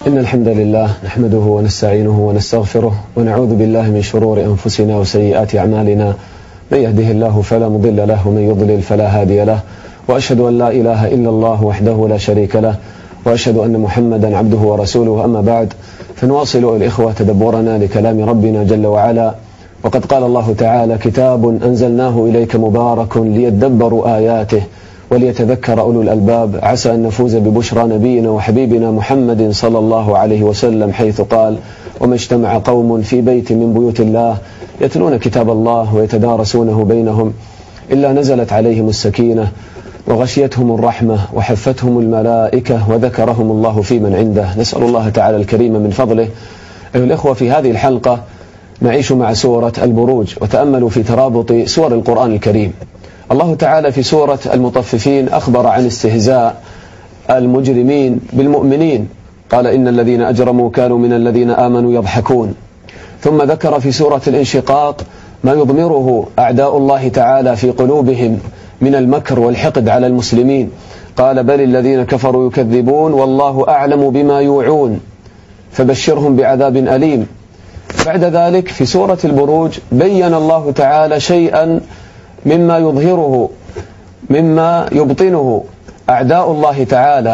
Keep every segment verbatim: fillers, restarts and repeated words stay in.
إن الحمد لله نحمده ونستعينه ونستغفره ونعوذ بالله من شرور أنفسنا وسيئات أعمالنا، من يهده الله فلا مضل له ومن يضلل فلا هادي له، وأشهد أن لا إله إلا الله وحده لا شريك له، وأشهد أن محمدا عبده ورسوله. أما بعد، فنواصل الإخوة تدبرنا لكلام ربنا جل وعلا، وقد قال الله تعالى: كتاب أنزلناه إليك مبارك ليدبروا آياته وليتذكر أولو الألباب، عسى أن نفوز ببشرى نبينا وحبيبنا محمد صلى الله عليه وسلم، حيث قال: وما اجتمع قوم في بيت من بيوت الله يتلون كتاب الله ويتدارسونه بينهم إلا نزلت عليهم السكينة وغشيتهم الرحمة وحفتهم الملائكة وذكرهم الله في من عنده. نسأل الله تعالى الكريم من فضله. أيها الإخوة، في هذه الحلقة نعيش مع سورة البروج، وتأملوا في ترابط سور القرآن الكريم. الله تعالى في سورة المطففين أخبر عن استهزاء المجرمين بالمؤمنين، قال: إن الذين أجرموا كانوا من الذين آمنوا يضحكون. ثم ذكر في سورة الانشقاق ما يضمره أعداء الله تعالى في قلوبهم من المكر والحقد على المسلمين، قال: بل الذين كفروا يكذبون والله أعلم بما يوعون فبشرهم بعذاب أليم. بعد ذلك في سورة البروج بين الله تعالى شيئا مما يظهره مما يبطنه أعداء الله تعالى،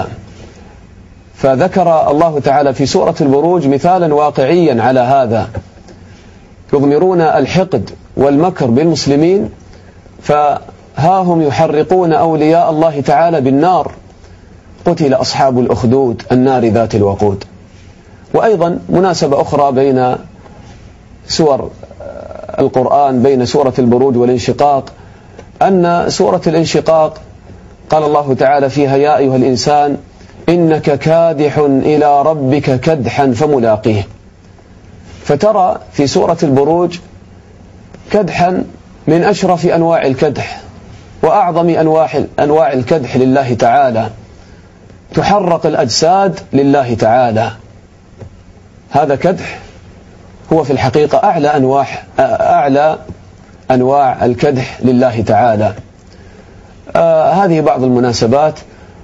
فذكر الله تعالى في سورة البروج مثالا واقعيا على هذا. يضمرون الحقد والمكر بالمسلمين، فها هم يحرقون أولياء الله تعالى بالنار. قتل أصحاب الأخدود النار ذات الوقود. وأيضا مناسبة أخرى بين سور القرآن، بين سورة البروج والانشقاق، أن سورة الانشقاق قال الله تعالى فيها: يا أيها الإنسان إنك كادح إلى ربك كدحا فملاقيه. فترى في سورة البروج كدحا من أشرف أنواع الكدح وأعظم أنواع أنواع الكدح لله تعالى، تحرق الأجساد لله تعالى. هذا كدح هو في الحقيقة أعلى أنواع أعلى أنواع الكدح لله تعالى. آه هذه بعض المناسبات،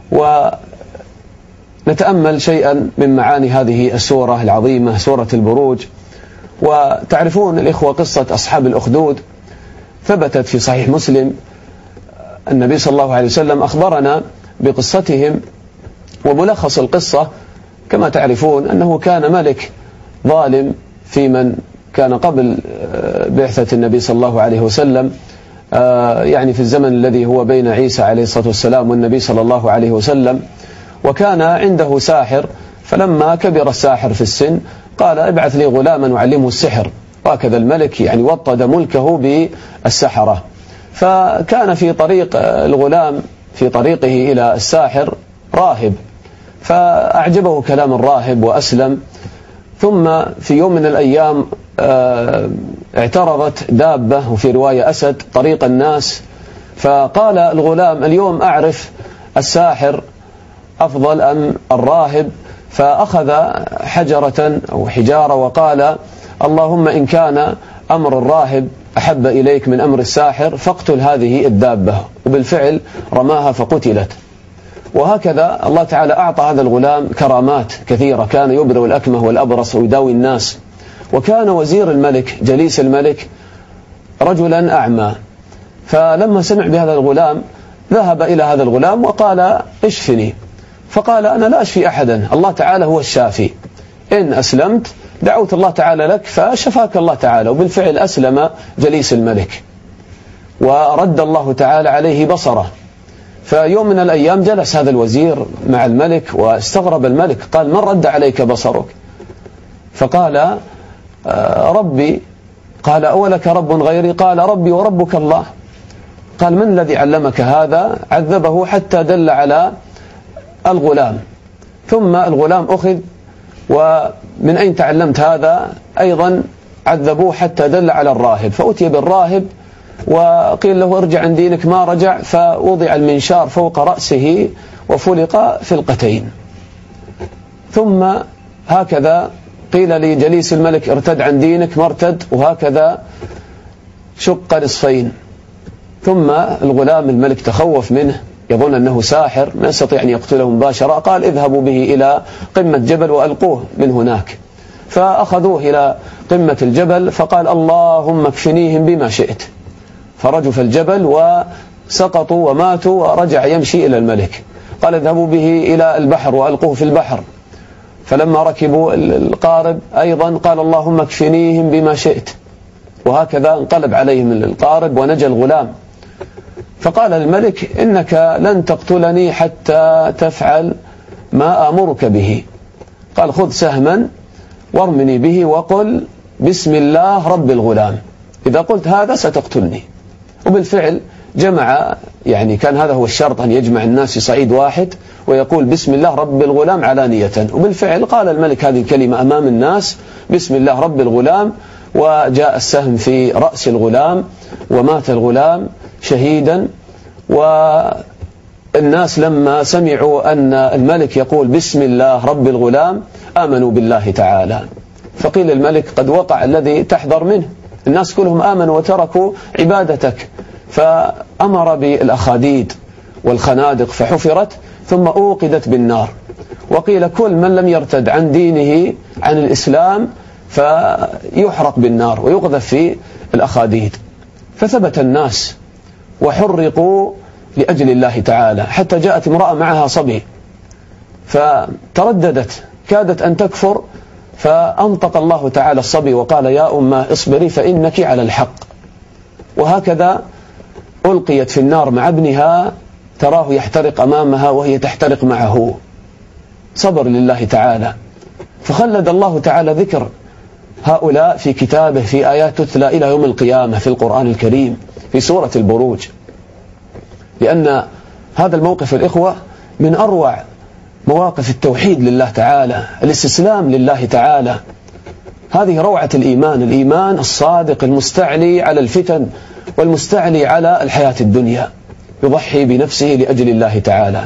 ونتأمل شيئا من معاني هذه السورة العظيمة، سورة البروج. وتعرفون الإخوة قصة أصحاب الأخدود، ثبتت في صحيح مسلم. النبي صلى الله عليه وسلم أخبرنا بقصتهم، وملخص القصة كما تعرفون أنه كان ملك ظالم في من كان قبل بعثة النبي صلى الله عليه وسلم، يعني في الزمن الذي هو بين عيسى عليه الصلاة والسلام والنبي صلى الله عليه وسلم. وكان عنده ساحر، فلما كبر الساحر في السن قال: ابعث لي غلاما وعلمه السحر. وهكذا الملك يعني وطد ملكه بالسحرة. فكان في طريق الغلام في طريقه إلى الساحر راهب، فأعجبه كلام الراهب وأسلم. ثم في يوم من الأيام اعترضت دابة، وفي رواية أسد، طريق الناس. فقال الغلام: اليوم أعرف الساحر أفضل أم الراهب؟ فأخذ حجرة أو حجارة وقال: اللهم إن كان أمر الراهب أحب إليك من أمر الساحر فاقتل هذه الدابة. وبالفعل رماها فقتلت. وهكذا الله تعالى أعطى هذا الغلام كرامات كثيرة، كان يبرئ الأكمه والأبرص ويداوي الناس. وكان وزير الملك جليس الملك رجلا أعمى، فلما سمع بهذا الغلام ذهب إلى هذا الغلام وقال: اشفني. فقال: أنا لا أشفي أحدا، الله تعالى هو الشافي، إن أسلمت دعوت الله تعالى لك فشفاك الله تعالى. وبالفعل أسلم جليس الملك، ورد الله تعالى عليه بصره. فيوم من الأيام جلس هذا الوزير مع الملك، واستغرب الملك، قال: من رد عليك بصرك؟ فقال: ربي. قال: أولك رب غيري؟ قال: ربي وربك الله. قال: من الذي علمك هذا؟ عذبه حتى دل على الغلام. ثم الغلام أخذ، ومن أين تعلمت هذا؟ أيضا عذبوه حتى دل على الراهب. فأتي بالراهب وقيل له: ارجع عن دينك. ما رجع، فوضع المنشار فوق رأسه وفلق فلقتين. ثم هكذا قيل لجليس الملك: ارتد عن دينك، ما ارتد، وهكذا شق نصفين. ثم الغلام الملك تخوف منه يظن أنه ساحر ما يستطيع أن يقتله مباشرة، قال اذهبوا به إلى قمة جبل وألقوه من هناك. فأخذوه إلى قمة الجبل فقال اللهم اكفنيهم بما شئت، فرجف الجبل وسقطوا وماتوا، ورجع يمشي إلى الملك. قال اذهبوا به إلى البحر وألقوه في البحر، فلما ركبوا القارب أيضا قال اللهم اكفنيهم بما شئت، وهكذا انقلب عليهم القارب ونجا الغلام. فقال الملك إنك لن تقتلني حتى تفعل ما آمرك به. قال خذ سهما وارمني به وقل بسم الله رب الغلام، إذا قلت هذا ستقتلني. وبالفعل جمع، يعني كان هذا هو الشرط، أن يجمع الناس في صعيد واحد ويقول بسم الله رب الغلام علانية. وبالفعل قال الملك هذه الكلمة أمام الناس بسم الله رب الغلام، وجاء السهم في رأس الغلام ومات الغلام شهيدا. والناس لما سمعوا أن الملك يقول بسم الله رب الغلام آمنوا بالله تعالى. فقيل الملك قد وقع الذي تحذر منه، الناس كلهم آمنوا وتركوا عبادتك. فأمر بالأخاديد والخنادق فحفرت ثم أوقدت بالنار، وقيل كل من لم يرتد عن دينه عن الإسلام فيحرق بالنار ويقذف في الأخاديد. فثبت الناس وحرقوا لأجل الله تعالى، حتى جاءت امرأة معها صبي فترددت كادت أن تكفر، فأنطق الله تعالى الصبي وقال يا أمه اصبري فإنك على الحق. وهكذا ألقيت في النار مع ابنها، تراه يحترق أمامها وهي تحترق معه، صبر لله تعالى. فخلد الله تعالى ذكر هؤلاء في كتابه في آيات تتلى إلى يوم القيامة في القرآن الكريم في سورة البروج، لأن هذا الموقف الإخوة من أروع مواقف التوحيد لله تعالى، الاستسلام لله تعالى. هذه روعة الإيمان، الإيمان الصادق المستعلي على الفتن والمستعلي على الحياة الدنيا، يضحي بنفسه لأجل الله تعالى.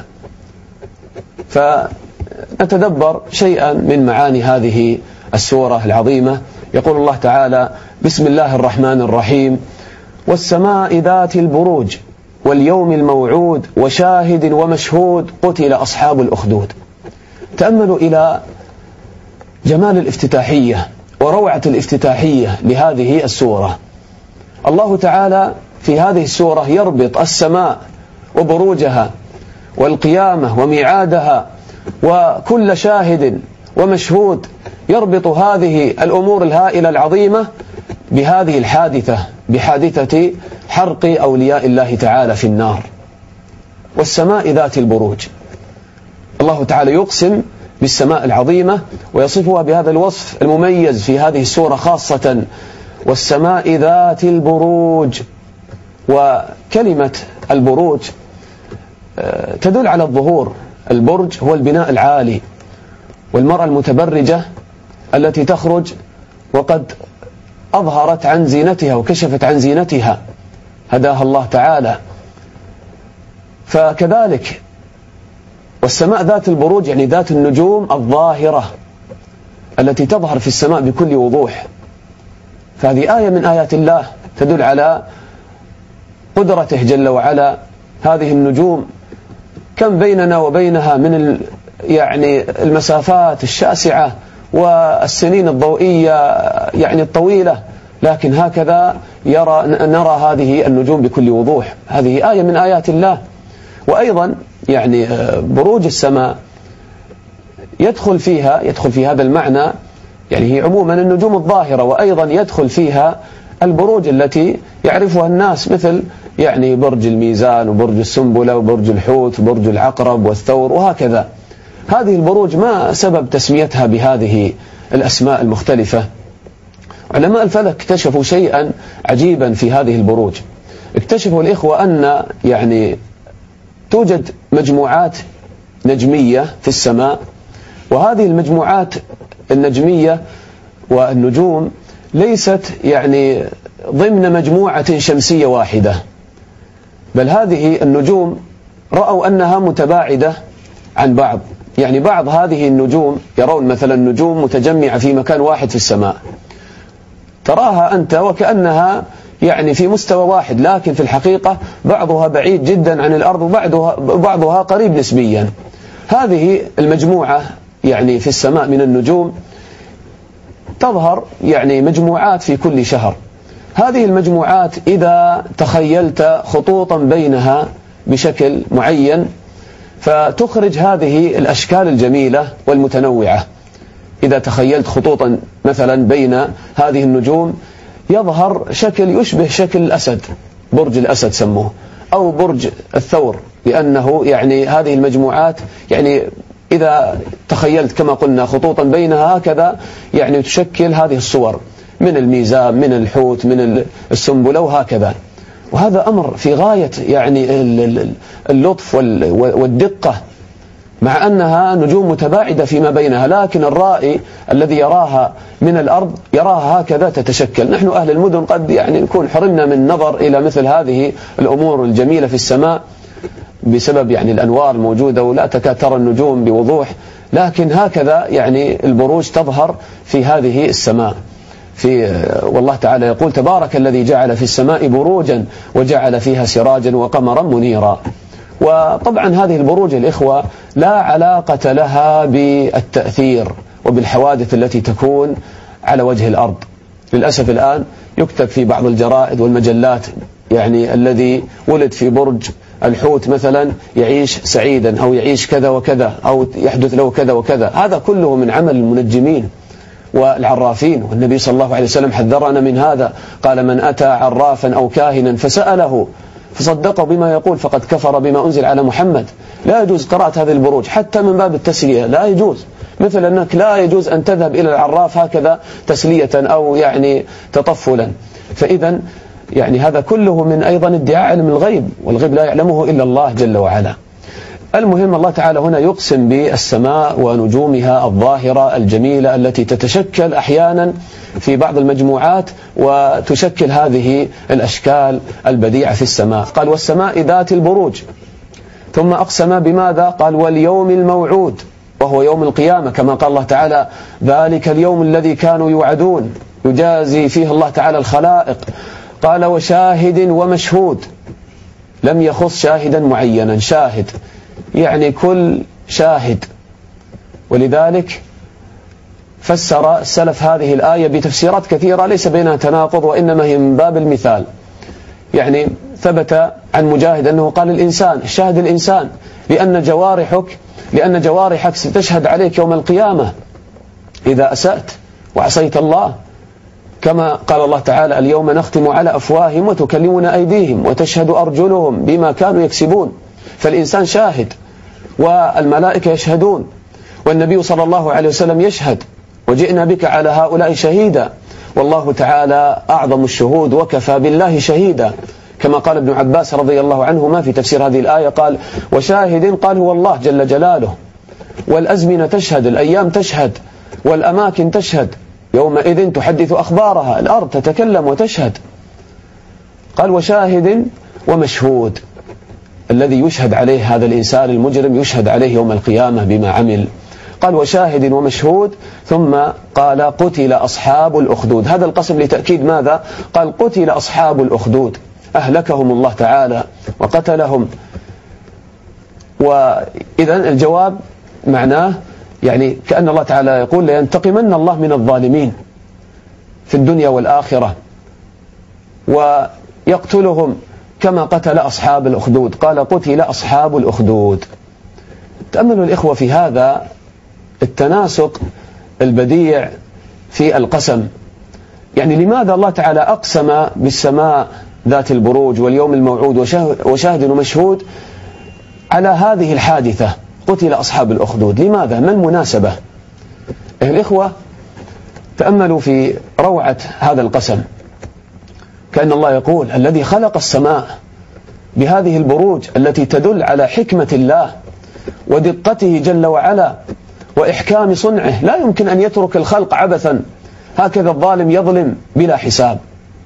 فنتدبر شيئا من معاني هذه السورة العظيمة. يقول الله تعالى بسم الله الرحمن الرحيم والسماء ذات البروج واليوم الموعود وشاهد ومشهود قتل أصحاب الأخدود. تأملوا إلى جمال الافتتاحية وروعة الافتتاحية لهذه السورة. الله تعالى في هذه السورة يربط السماء وبروجها والقيامة وميعادها وكل شاهد ومشهود، يربط هذه الأمور الهائلة العظيمة بهذه الحادثة، بحادثة حرق أولياء الله تعالى في النار. والسماء ذات البروج، الله تعالى يقسم بالسماء العظيمة ويصفها بهذا الوصف المميز في هذه السورة خاصة، والسماء ذات البروج. وكلمة البروج تدل على الظهور. البرج هو البناء العالي، والمرأة المتبرجة التي تخرج وقد أظهرت عن زينتها وكشفت عن زينتها، هداها الله تعالى. فكذلك والسماء ذات البروج يعني ذات النجوم الظاهرة التي تظهر في السماء بكل وضوح. فهذه آية من آيات الله تدل على قدرته جل وعلا. هذه النجوم كم بيننا وبينها من يعني المسافات الشاسعة والسنين الضوئية يعني الطويلة، لكن هكذا يرى نرى هذه النجوم بكل وضوح. هذه آية من آيات الله. وأيضا يعني بروج السماء يدخل فيها يدخل في هذا المعنى يعني هي عموما النجوم الظاهرة، وأيضا يدخل فيها البروج التي يعرفها الناس، مثل يعني برج الميزان وبرج السنبلة وبرج الحوت وبرج العقرب والثور وهكذا. هذه البروج ما سبب تسميتها بهذه الأسماء المختلفة؟ علماء الفلك اكتشفوا شيئا عجيبا في هذه البروج. اكتشفوا الإخوة أن يعني توجد مجموعات نجمية في السماء، وهذه المجموعات النجمية والنجوم ليست يعني ضمن مجموعة شمسية واحدة، بل هذه النجوم رأوا أنها متباعدة عن بعض. يعني بعض هذه النجوم يرون مثلا نجوم متجمعة في مكان واحد في السماء، تراها أنت وكأنها يعني في مستوى واحد، لكن في الحقيقة بعضها بعيد جدا عن الأرض وبعضها بعضها قريب نسبيا. هذه المجموعة يعني في السماء من النجوم تظهر يعني مجموعات في كل شهر. هذه المجموعات إذا تخيلت خطوطا بينها بشكل معين فتخرج هذه الأشكال الجميلة والمتنوعة. إذا تخيلت خطوطا مثلا بين هذه النجوم يظهر شكل يشبه شكل الأسد، برج الأسد سموه، أو برج الثور، لأنه يعني هذه المجموعات يعني إذا تخيلت كما قلنا خطوطا بينها هكذا يعني تشكل هذه الصور من الميزان، من الحوت، من السنبلة وهكذا. وهذا أمر في غاية يعني اللطف والدقة، مع أنها نجوم متباعدة فيما بينها، لكن الرائي الذي يراها من الأرض يراها هكذا تتشكل. نحن أهل المدن قد يعني نكون حرمنا من النظر إلى مثل هذه الأمور الجميلة في السماء بسبب يعني الأنوار الموجودة ولا تكاد ترى النجوم بوضوح، لكن هكذا يعني البروج تظهر في هذه السماء. في والله تعالى يقول: تبارك الذي جعل في السماء بروجا وجعل فيها سراجا وقمرا منيرا. وطبعا هذه البروج الإخوة لا علاقة لها بالتأثير وبالحوادث التي تكون على وجه الأرض. للأسف الآن يكتب في بعض الجرائد والمجلات يعني الذي ولد في برج الحوت مثلا يعيش سعيدا، أو يعيش كذا وكذا، أو يحدث له كذا وكذا. هذا كله من عمل المنجمين والعرافين، والنبي صلى الله عليه وسلم حذرنا من هذا، قال: من أتى عرافا أو كاهنا فسأله فصدقه بما يقول فقد كفر بما أنزل على محمد. لا يجوز قراءة هذه البروج حتى من باب التسلية، لا يجوز، مثل أنك لا يجوز أن تذهب إلى العراف هكذا تسلية أو يعني تطفلا. فإذا يعني هذا كله من أيضا ادعاء علم الغيب، والغيب لا يعلمه إلا الله جل وعلا. المهم الله تعالى هنا يقسم بالسماء ونجومها الظاهرة الجميلة التي تتشكل أحيانا في بعض المجموعات وتشكل هذه الأشكال البديعة في السماء. قال: والسماء ذات البروج. ثم أقسم بماذا؟ قال: واليوم الموعود، وهو يوم القيامة، كما قال الله تعالى: ذلك اليوم الذي كانوا يوعدون، يجازي فيه الله تعالى الخلائق. قال: وشاهد ومشهود، لم يخص شاهدا معينا، شاهد يعني كل شاهد. ولذلك فسر السلف هذه الآية بتفسيرات كثيرة ليس بينها تناقض، وإنما هي من باب المثال. يعني ثبت عن مجاهد أنه قال: الإنسان، شاهد الإنسان، لأن جوارحك لأن جوارحك ستشهد عليك يوم القيامة إذا أسأت وعصيت الله، كما قال الله تعالى: اليوم نختم على أفواههم وتكلمنا أيديهم وتشهد أرجلهم بما كانوا يكسبون. فالإنسان شاهد، والملائكة يشهدون، والنبي صلى الله عليه وسلم يشهد: وجئنا بك على هؤلاء شهيدا، والله تعالى أعظم الشهود وكفى بالله شهيدا، كما قال ابن عباس رضي الله عنهما في تفسير هذه الآية، قال: وشاهد، قال: هو الله جل جلاله. والأزمنة تشهد، الأيام تشهد، والأماكن تشهد، يومئذ تحدث أخبارها، الأرض تتكلم وتشهد. قال: وشاهد ومشهود، الذي يشهد عليه هذا الإنسان المجرم يشهد عليه يوم القيامة بما عمل. قال: وشاهد ومشهود. ثم قال: قتل أصحاب الأخدود. هذا القسم لتأكيد ماذا؟ قال: قتل أصحاب الأخدود، أهلكهم الله تعالى وقتلهم. وإذا الجواب معناه يعني كأن الله تعالى يقول: لينتقمن الله من الظالمين في الدنيا والآخرة ويقتلهم كما قتل أصحاب الأخدود. قال: قتل أصحاب الأخدود. تأملوا الإخوة في هذا التناسق البديع في القسم. يعني لماذا الله تعالى أقسم بالسماء ذات البروج واليوم الموعود وشاهد ومشهود على هذه الحادثة، قتل أصحاب الأخدود؟ لماذا؟ ما المناسبة؟ الإخوة تأملوا في روعة هذا القسم، كأن الله يقول: الذي خلق السماء بهذه البروج التي تدل على حكمة الله ودقته جل وعلا وإحكام صنعه، لا يمكن أن يترك الخلق عبثا هكذا الظالم يظلم بلا حساب.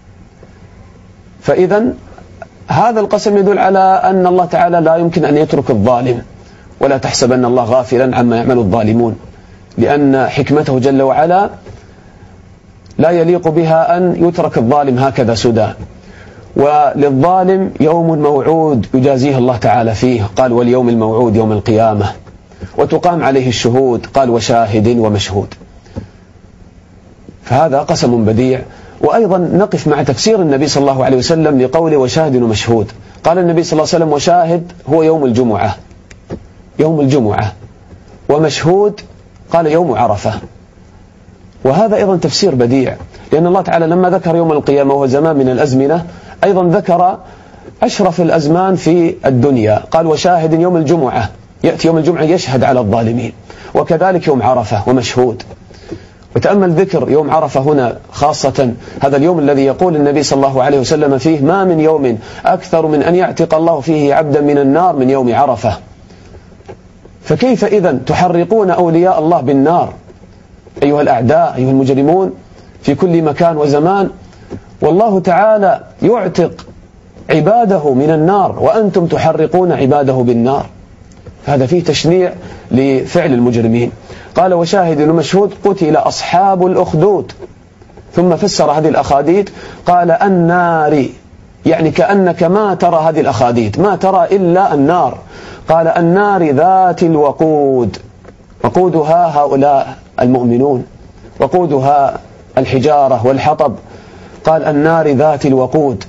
فإذا هذا القسم يدل على أن الله تعالى لا يمكن أن يترك الظالم، ولا تحسب أن الله غافلا عما يعمل الظالمون، لأن حكمته جل وعلا لا يليق بها أن يترك الظالم هكذا سدى. وللظالم يوم موعود يجازيه الله تعالى فيه، قال واليوم الموعود يوم القيامة، وتقام عليه الشهود، قال وشاهد ومشهود. فهذا قسم بديع. وأيضا نقف مع تفسير النبي صلى الله عليه وسلم لقوله وشاهد ومشهود. قال النبي صلى الله عليه وسلم وشاهد هو يوم الجمعة، يوم الجمعة، ومشهود قال يوم عرفة. وهذا أيضا تفسير بديع، لأن الله تعالى لما ذكر يوم القيامة وهو زمان من الأزمنة أيضا ذكر أشرف الأزمان في الدنيا، قال وشاهد يوم الجمعة، يأتي يوم الجمعة يشهد على الظالمين، وكذلك يوم عرفة ومشهود. وتأمل ذكر يوم عرفة هنا خاصة، هذا اليوم الذي يقول النبي صلى الله عليه وسلم فيه ما من يوم أكثر من أن يعتق الله فيه عبدا من النار من يوم عرفة. فكيف إذن تحرقون أولياء الله بالنار أيها الأعداء أيها المجرمون في كل مكان وزمان، والله تعالى يعتق عباده من النار وأنتم تحرقون عباده بالنار. هذا فيه تشنيع لفعل المجرمين. قال وشاهد ومشهود قتل أصحاب الأخدود، ثم فسر هذه الأخاديد قال النار، يعني كأنك ما ترى هذه الأخاديد، ما ترى إلا النار. قال النار ذات الوقود، وقودها هؤلاء المؤمنون، وقودها الحجارة والحطب. قال النار ذات الوقود.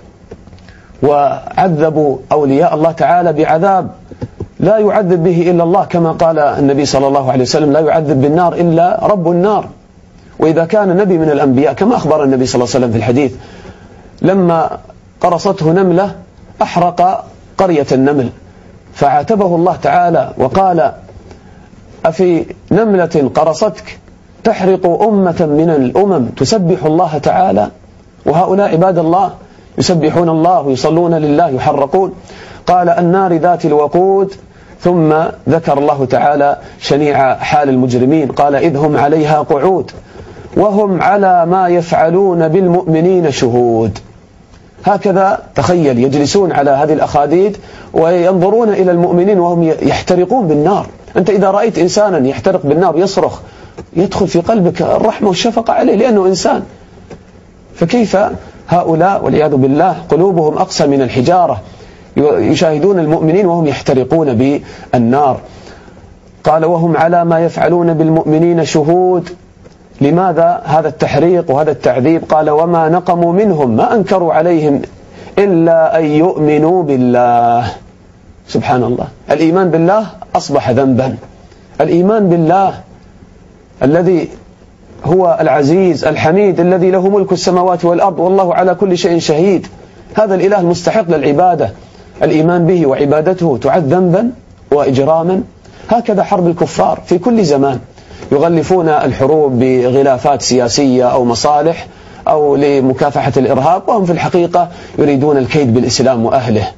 وعذبوا أولياء الله تعالى بعذاب لا يعذب به إلا الله، كما قال النبي صلى الله عليه وسلم لا يعذب بالنار إلا رب النار. وإذا كان نبي من الأنبياء كما أخبر النبي صلى الله عليه وسلم في الحديث لما قرصته نملة أحرق قرية النمل، فعاتبه الله تعالى وقال أفي نملة قرصتك تحرق أمة من الأمم تسبح الله تعالى؟ وهؤلاء عباد الله يسبحون الله ويصلون لله يحرقون. قال النار ذات الوقود. ثم ذكر الله تعالى شنيع حال المجرمين، قال إذ هم عليها قعود وهم على ما يفعلون بالمؤمنين شهود. هكذا تخيل يجلسون على هذه الأخاديد وينظرون إلى المؤمنين وهم يحترقون بالنار. أنت إذا رأيت إنسانا يحترق بالنار يصرخ يدخل في قلبك الرحمة والشفقة عليه لأنه إنسان، فكيف هؤلاء والعياذ بالله قلوبهم أقسى من الحجارة يشاهدون المؤمنين وهم يحترقون بالنار. قال وهم على ما يفعلون بالمؤمنين شهود. لماذا هذا التحريق وهذا التعذيب؟ قال وما نقموا منهم، ما أنكروا عليهم إلا أن يؤمنوا بالله. سبحان الله، الإيمان بالله أصبح ذنبا. الإيمان بالله الذي هو العزيز الحميد الذي له ملك السماوات والأرض والله على كل شيء شهيد، هذا الإله المستحق للعبادة، الإيمان به وعبادته تعد ذنبا وإجراما. هكذا حرب الكفار في كل زمان، يغلفون الحروب بغلافات سياسية أو مصالح أو لمكافحة الإرهاب، وهم في الحقيقة يريدون الكيد بالإسلام وأهله.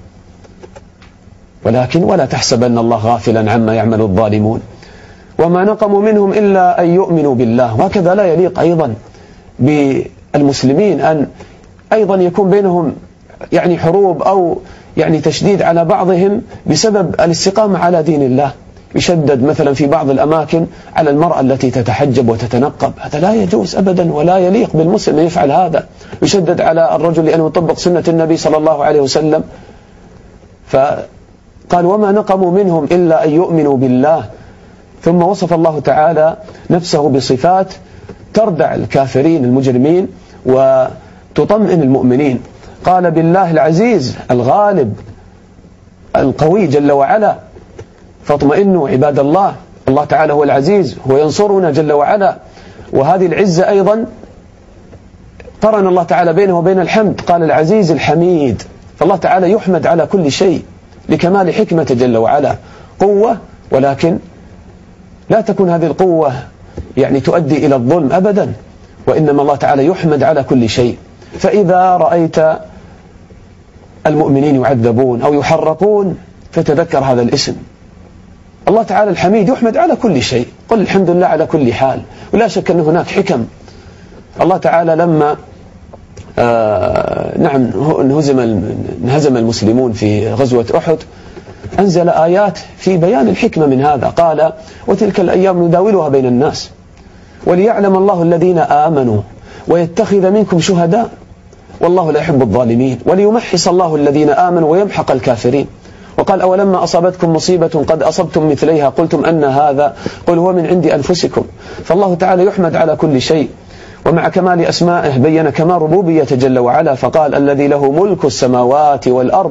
ولكن ولا تحسبن الله غافلا عما يعمل الظالمون. وما نقموا منهم إلا أن يؤمنوا بالله. وهكذا لا يليق أيضا بالمسلمين أن أيضا يكون بينهم يعني حروب أو يعني تشديد على بعضهم بسبب الاستقامة على دين الله. يشدد مثلا في بعض الأماكن على المرأة التي تتحجب وتتنقب، هذا لا يجوز أبدا ولا يليق بالمسلم أن يفعل هذا. يشدد على الرجل لأنه يطبق سنة النبي صلى الله عليه وسلم. فقال وما نقموا منهم إلا أن يؤمنوا بالله. ثم وصف الله تعالى نفسه بصفات تردع الكافرين المجرمين وتطمئن المؤمنين. قال بالله العزيز الغالب القوي جل وعلا، فاطمئنوا عباد الله. الله تعالى هو العزيز، هو ينصرنا جل وعلا. وهذه العزة أيضا قرن الله تعالى بينه وبين الحمد، قال العزيز الحميد. فالله تعالى يحمد على كل شيء لكمال حكمته جل وعلا. قوة، ولكن لا تكون هذه القوة يعني تؤدي إلى الظلم أبدا، وإنما الله تعالى يحمد على كل شيء. فإذا رأيت المؤمنين يعذبون أو يحرقون فتذكر هذا الاسم. الله تعالى الحميد يحمد على كل شيء، قل الحمد لله على كل حال. ولا شك أن هناك حكم. الله تعالى لما آه نعم انهزم انهزم المسلمون في غزوة أحد أنزل آيات في بيان الحكمة من هذا. قال وتلك الأيام نداولها بين الناس وليعلم الله الذين آمنوا ويتخذ منكم شهداء. والله لا يحب الظالمين وليمحص الله الذين آمنوا ويمحق الكافرين. وقال أولما أصابتكم مصيبة قد أصبتم مثليها قلتم أن هذا قل هو من عند أنفسكم. فالله تعالى يحمد على كل شيء، ومع كمال أسمائه بين كمال ربوبية جل وعلا فقال الذي له ملك السماوات والأرض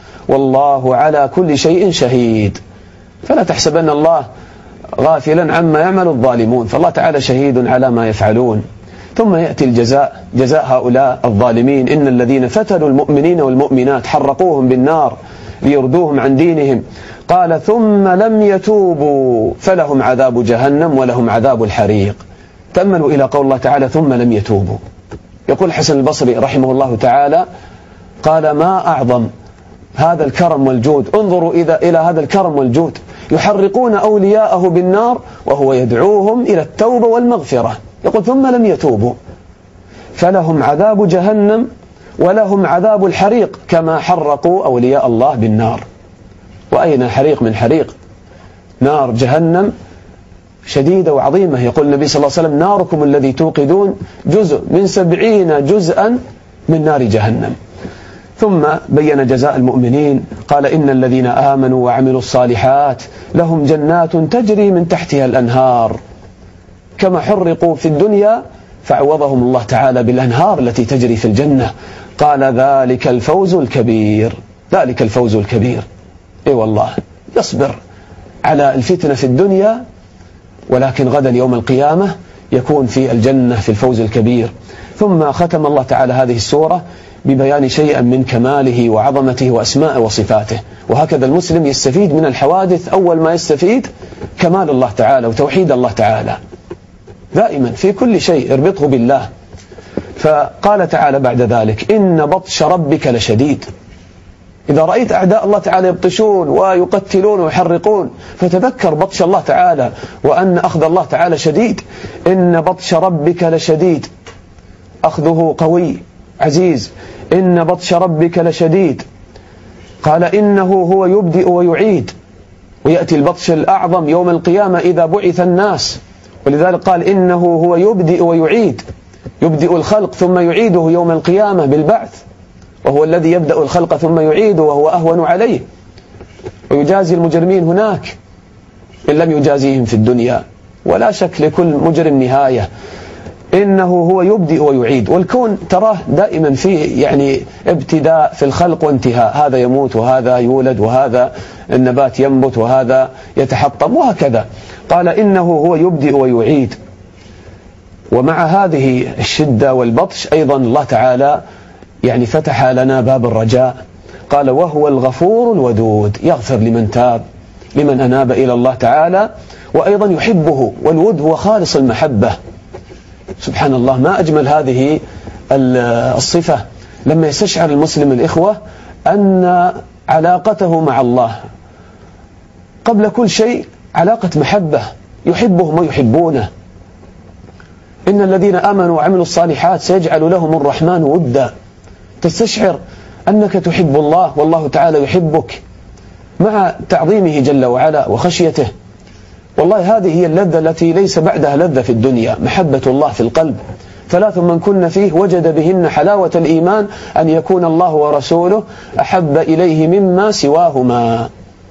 والله على كل شيء شهيد. فلا تحسبن الله غافلا عما يعمل الظالمون، فالله تعالى شهيد على ما يفعلون. ثم يأتي الجزاء، جزاء هؤلاء الظالمين: إن الذين فتنوا المؤمنين والمؤمنات حرقوهم بالنار ليردوهم عن دينهم، قال ثم لم يتوبوا فلهم عذاب جهنم ولهم عذاب الحريق. تأملوا إلى قول الله تعالى ثم لم يتوبوا. يقول الحسن البصري رحمه الله تعالى قال ما أعظم هذا الكرم والجود، انظروا إلى هذا الكرم والجود، يحرقون أولياءه بالنار وهو يدعوهم إلى التوبة والمغفرة. يقول ثم لم يتوبوا فلهم عذاب جهنم ولهم عذاب الحريق كما حرقوا أولياء الله بالنار. وأين حريق من حريق؟ نار جهنم شديدة وعظيمة. يقول النبي صلى الله عليه وسلم ناركم الذي توقدون جزء من سبعين جزءا من نار جهنم. ثم بين جزاء المؤمنين قال إن الذين آمنوا وعملوا الصالحات لهم جنات تجري من تحتها الأنهار كما حرقوا في الدنيا فعوضهم الله تعالى بالأنهار التي تجري في الجنة. قال ذلك الفوز الكبير، ذلك الفوز الكبير. اي والله يصبر على الفتنة في الدنيا، ولكن غدا يوم القيامة يكون في الجنة في الفوز الكبير. ثم ختم الله تعالى هذه السورة ببيان شيئا من كماله وعظمته وأسماء وصفاته. وهكذا المسلم يستفيد من الحوادث، أول ما يستفيد كمال الله تعالى وتوحيد الله تعالى دائما في كل شيء، اربطه بالله. فقال تعالى بعد ذلك إن بطش ربك لشديد. إذا رأيت أعداء الله تعالى يبطشون ويقتلون ويحرقون فتذكر بطش الله تعالى وأن أخذ الله تعالى شديد. إن بطش ربك لشديد، أخذه قوي عزيز. إن بطش ربك لشديد. قال إنه هو يبدئ ويعيد، ويأتي البطش الأعظم يوم القيامة إذا بعث الناس، ولذلك قال إنه هو يبدئ ويعيد، يبدئ الخلق ثم يعيده يوم القيامة بالبعث، وهو الذي يبدأ الخلق ثم يعيده وهو أهون عليه، ويجازي المجرمين هناك إن لم يجازيهم في الدنيا. ولا شك لكل مجرم نهاية. إنه هو يبدئ ويعيد، والكون تراه دائما فيه يعني ابتداء في الخلق وانتهاء، هذا يموت وهذا يولد وهذا النبات ينبت وهذا يتحطم وهكذا. قال إنه هو يبدئ ويعيد. ومع هذه الشدة والبطش أيضا الله تعالى يعني فتح لنا باب الرجاء. قال وهو الغفور الودود، يغفر لمن تاب لمن أناب إلى الله تعالى، وأيضا يحبه، والود هو خالص المحبة. سبحان الله، ما أجمل هذه الصفة لما يستشعر المسلم الإخوة أن علاقته مع الله قبل كل شيء علاقة محبة، يحبهم ويحبونه. إن الذين آمنوا وعملوا الصالحات سيجعل لهم الرحمن ودا. تستشعر أنك تحب الله والله تعالى يحبك مع تعظيمه جل وعلا وخشيته. والله هذه هي اللذة التي ليس بعدها لذة في الدنيا، محبة الله في القلب. ثلاث من كن فيه وجد بهن حلاوة الإيمان أن يكون الله ورسوله أحب إليه مما سواهما.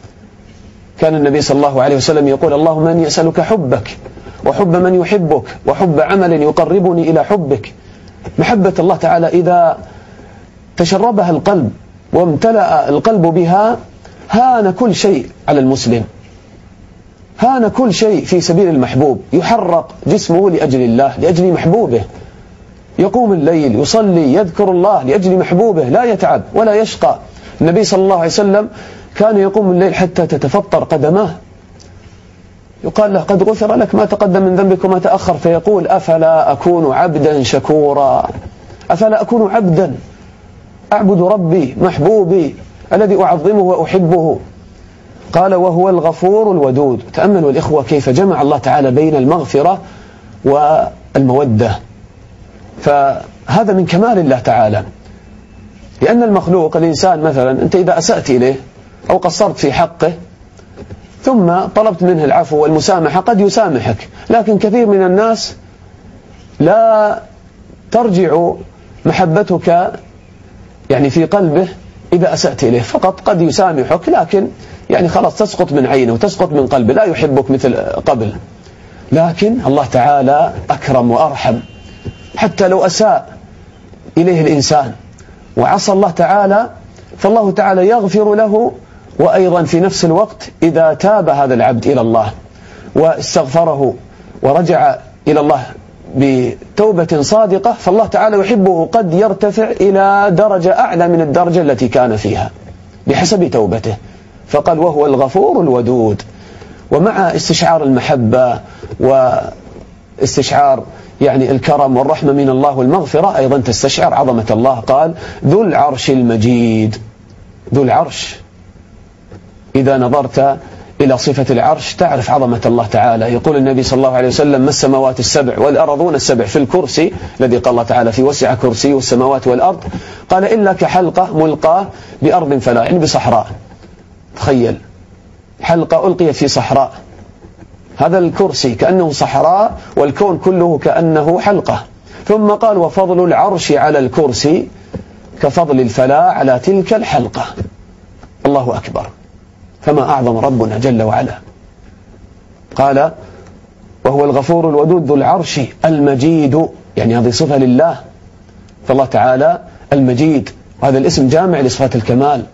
كان النبي صلى الله عليه وسلم يقول اللهم أني أسألك حبك وحب من يحبك وحب عمل يقربني إلى حبك. محبة الله تعالى إذا تشربها القلب وامتلأ القلب بها هان كل شيء على المسلم، هان كل شيء في سبيل المحبوب. يحرق جسمه لأجل الله، لأجل محبوبه، يقوم الليل يصلي يذكر الله لأجل محبوبه، لا يتعب ولا يشقى. النبي صلى الله عليه وسلم كان يقوم الليل حتى تتفطر قدماه، يقال له قد غفر لك ما تقدم من ذنبك وما تأخر، فيقول أفلا أكون عبدا شكورا، أفلا أكون عبدا أعبد ربي محبوبي الذي أعظمه وأحبه. قال وهو الغفور الودود. تأملوا الإخوة كيف جمع الله تعالى بين المغفرة والمودة. فهذا من كمال الله تعالى، لأن المخلوق الإنسان مثلا أنت إذا أسأت إليه أو قصرت في حقه ثم طلبت منه العفو والمسامحة قد يسامحك، لكن كثير من الناس لا ترجع محبتك يعني في قلبه إذا أسأت إليه فقط، قد يسامحك لكن يعني خلاص تسقط من عينه وتسقط من قلبه، لا يحبك مثل قبل. لكن الله تعالى أكرم وأرحم، حتى لو أساء إليه الإنسان وعصى الله تعالى فالله تعالى يغفر له، وأيضا في نفس الوقت إذا تاب هذا العبد إلى الله واستغفره ورجع إلى الله بتوبة صادقة فالله تعالى يحبه، قد يرتفع إلى درجة أعلى من الدرجة التي كان فيها بحسب توبته. فقال وهو الغفور الودود. ومع استشعار المحبة واستشعار يعني الكرم والرحمة من الله والمغفرة أيضا تستشعر عظمة الله. قال ذو العرش المجيد. ذو العرش، إذا نظرت إلى صفة العرش تعرف عظمة الله تعالى. يقول النبي صلى الله عليه وسلم ما السماوات السبع والأرضون السبع في الكرسي الذي قال الله تعالى في وسع كرسي والسماوات والأرض، قال إلا كحلقة ملقاة بأرض فلا، يعني بصحراء. تخيل حلقة ألقي في صحراء، هذا الكرسي كأنه صحراء والكون كله كأنه حلقة. ثم قال وفضل العرش على الكرسي كفضل الفلاة على تلك الحلقة. الله أكبر، فما أعظم ربنا جل وعلا. قال وهو الغفور الودود ذو العرش المجيد، يعني هذه صفة لله، فالله تعالى المجيد، وهذا الاسم جامع لصفات الكمال.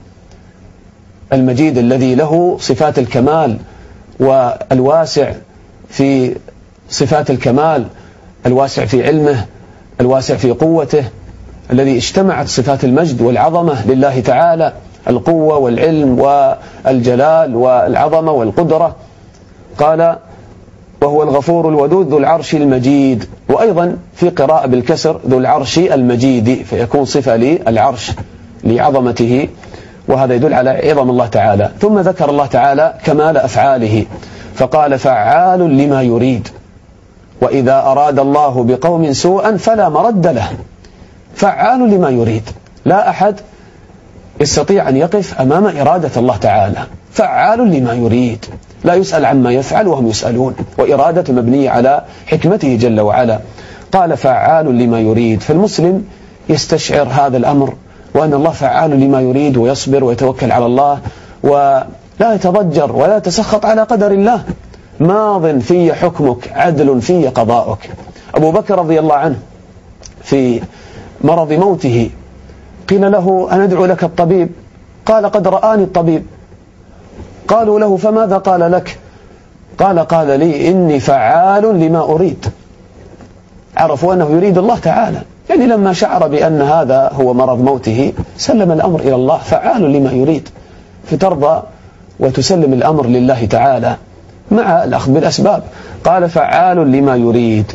المجيد الذي له صفات الكمال والواسع في صفات الكمال، الواسع في علمه، الواسع في قوته، الذي اجتمعت صفات المجد والعظمة لله تعالى، القوة والعلم والجلال والعظمة والقدرة. قال وهو الغفور الودود ذو العرش المجيد. وأيضا في قراءة بالكسر ذو العرش المجيد، فيكون صفة للعرش لعظمته، وهذا يدل على عظم الله تعالى. ثم ذكر الله تعالى كمال أفعاله فقال فعال لما يريد، وإذا أراد الله بقوم سوءا فلا مرد له. فعال لما يريد، لا أحد يستطيع أن يقف أمام إرادة الله تعالى. فعال لما يريد، لا يسأل عما يفعل وهم يسألون، وإرادة مبنية على حكمته جل وعلا. قال فعال لما يريد، فالمسلم يستشعر هذا الأمر، وأن الله فعال لما يريد، ويصبر ويتوكل على الله ولا يتضجر ولا يتسخط على قدر الله. ماض في حكمك عدل في قضاؤك. أبو بكر رضي الله عنه في مرض موته قيل له أن أدعو لك الطبيب، قال قد رآني الطبيب. قالوا له فماذا قال لك؟ قال قال لي إني فعال لما أريد. عرفوا أنه يريد الله تعالى، يعني لما شعر بأن هذا هو مرض موته سلم الأمر إلى الله، فعال لما يريد. فترضى وتسلم الأمر لله تعالى مع الأخذ بالأسباب. قال فعال لما يريد.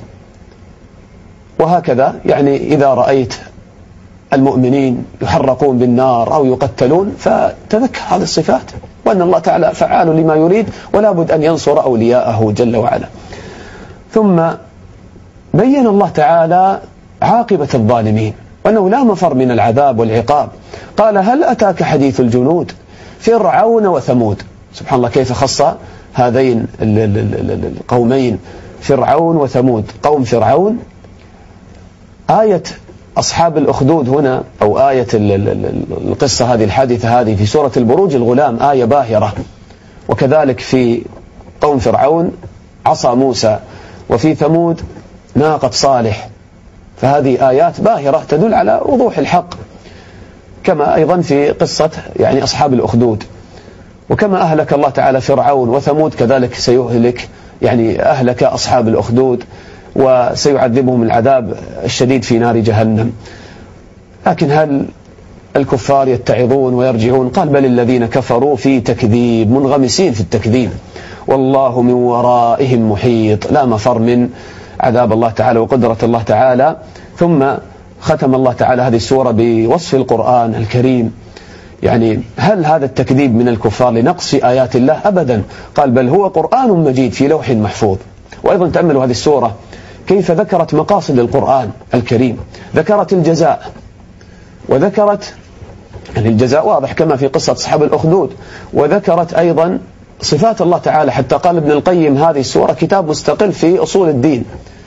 وهكذا يعني إذا رأيت المؤمنين يحرقون بالنار أو يقتلون فتذكر هذه الصفات، وأن الله تعالى فعال لما يريد، ولا بد أن ينصر أولياءه جل وعلا. ثم بين الله تعالى عاقبة الظالمين، وأنه لا مفر من العذاب والعقاب. قال هل أتاك حديث الجنود فرعون وثمود. سبحان الله كيف خص هذين القومين فرعون وثمود. قوم فرعون آية أصحاب الأخدود هنا، أو آية القصة هذه الحادثة هذه في سورة البروج الغلام آية باهرة، وكذلك في قوم فرعون عصا موسى، وفي ثمود ناقة صالح. فهذه آيات باهرة تدل على وضوح الحق، كما أيضا في قصة يعني أصحاب الأخدود. وكما أهلك الله تعالى فرعون وثمود كذلك سيهلك يعني أهلك أصحاب الأخدود، وسيعذبهم العذاب الشديد في نار جهنم. لكن هل الكفار يتعظون ويرجعون؟ قال بل الذين كفروا في تكذيب، منغمسين في التكذيب، والله من ورائهم محيط. لا مفر من عذاب الله تعالى وقدرة الله تعالى. ثم ختم الله تعالى هذه السورة بوصف القرآن الكريم. يعني هل هذا التكذيب من الكفار لنقص آيات الله؟ أبدا. قال بل هو قرآن مجيد في لوح محفوظ. وأيضا تأملوا هذه السورة كيف ذكرت مقاصد القرآن الكريم، ذكرت الجزاء، وذكرت يعني الجزاء واضح كما في قصة أصحاب الأخدود، وذكرت أيضا صفات الله تعالى، حتى قال ابن القيم هذه السورة كتاب مستقل في أصول الدين،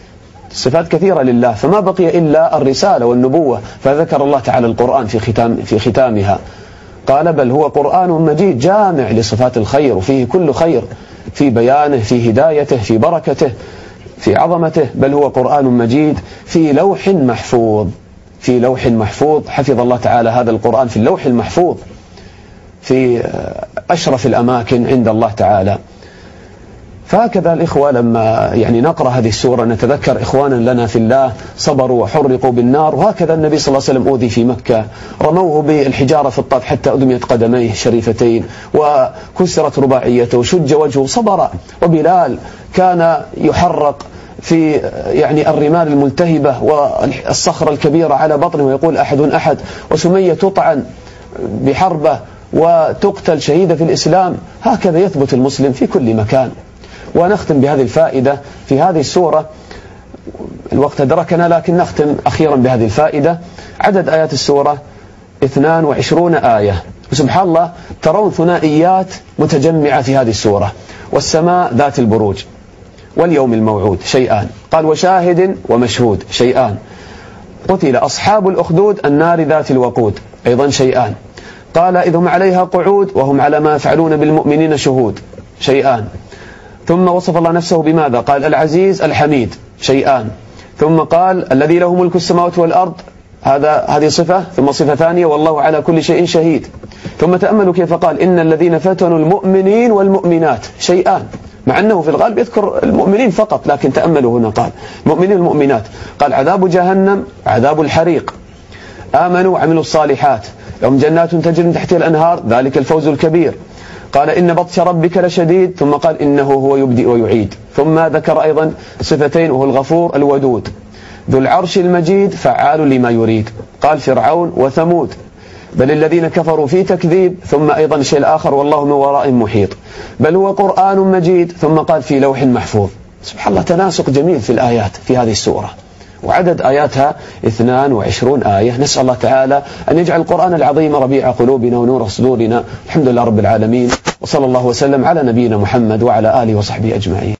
صفات كثيرة لله، فما بقي إلا الرسالة والنبوة، فذكر الله تعالى القرآن في ختام في ختامها، قال بل هو قرآن مجيد جامع لصفات الخير، وفيه كل خير، في بيانه، في هدايته، في بركته، في عظمته، بل هو قرآن مجيد في لوح محفوظ. في لوح محفوظ، حفظ الله تعالى هذا القرآن في اللوح المحفوظ في أشرف الأماكن عند الله تعالى. فهكذا الإخوة لما يعني نقرأ هذه السورة نتذكر إخوانا لنا في الله صبروا وحرقوا بالنار، وهكذا النبي صلى الله عليه وسلم أوذي في مكة، رموه بالحجارة في الطاف حتى أدميت قدميه الشريفتين وكسرت رباعيته وشج وجهه، صبر. وبلال كان يحرق في يعني الرمال الملتهبة والصخرة الكبيرة على بطنه ويقول أحد أحد، وسمية تطعن بحربة وتقتل شهيدة في الإسلام. هكذا يثبت المسلم في كل مكان. ونختم بهذه الفائدة في هذه السورة، الوقت أدركنا لكن نختم أخيرا بهذه الفائدة. عدد آيات السورة اثنان وعشرون آية، وسبحان الله ترون ثنائيات متجمعة في هذه السورة: والسماء ذات البروج، واليوم الموعود شيئان، قال وشاهد ومشهود شيئان، قتل أصحاب الأخدود النار ذات الوقود أيضا شيئان، قال إذ هم عليها قعود وهم على ما يفعلون بالمؤمنين شهود شيئان، ثم وصف الله نفسه بماذا؟ قال العزيز الحميد شيئان، ثم قال الذي له ملك السماوات والأرض، هذا هذه صفة، ثم صفة ثانية والله على كل شيء شهيد. ثم تأملوا كيف قال إن الذين فتنوا المؤمنين والمؤمنات شيئان، مع أنه في الغالب يذكر المؤمنين فقط، لكن تأملوا هنا قال المؤمنين والمؤمنات، قال عذاب جهنم، عذاب الحريق، آمنوا وعملوا الصالحات لهم جنات تجري من تحتها الأنهار ذلك الفوز الكبير، قال إن بطش ربك لشديد، ثم قال إنه هو يبدئ ويعيد، ثم ذكر أيضا صفتين وهو الغفور الودود، ذو العرش المجيد فعال لما يريد، قال فرعون وثمود، بل الذين كفروا في تكذيب، ثم أيضا الشيء الآخر والله من ورائهم محيط، بل هو قرآن مجيد، ثم قال في لوح محفوظ. سبحان الله تناسق جميل في الآيات في هذه السورة، وعدد آياتها اثنان وعشرون آية. نسأل الله تعالى أن يجعل القرآن العظيم ربيع قلوبنا ونور صدورنا. الحمد لله رب العالمين، وصلى الله وسلم على نبينا محمد وعلى آله وصحبه أجمعين.